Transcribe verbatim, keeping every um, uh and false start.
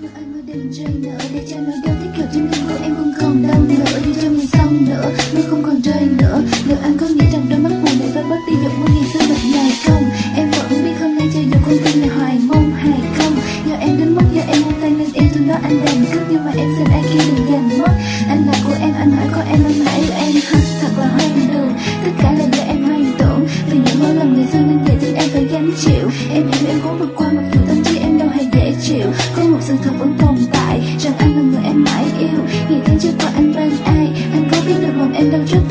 được anh mơ đêm rơi nở để cho nỗi đau thiết kẹp trên lưng của em không còn đau nữa. Đi cho mình xong nữa, mưa không còn rơi nữa. Liệu anh có nghĩ rằng đôi mắt buồn này phải bớt đi giọt mưa ngày xưa bật nhài không? Em vẫn biết hôm nay cho dù con tim là hoài mong hay không. Do em đến mất, do em buông tay nên yêu thương đó anh đành cướp, nhưng mà em xin ai kia đừng giành mất. Anh là của em, anh hỏi có em anh hãy yêu em ha. Thật là hoang đường, tất cả là do em hoang tưởng. Vì những lỗi lầm ngày xưa nên giờ chính em phải gánh chịu. Em hiểu em cố vượt qua mặc dù tâm trí em đâu hề dễ chịu. Có một sự thật vẫn tồn tại rằng anh là người em mãi yêu. Ngày tháng chưa qua anh bên ai, anh có biết được lòng em đâu rất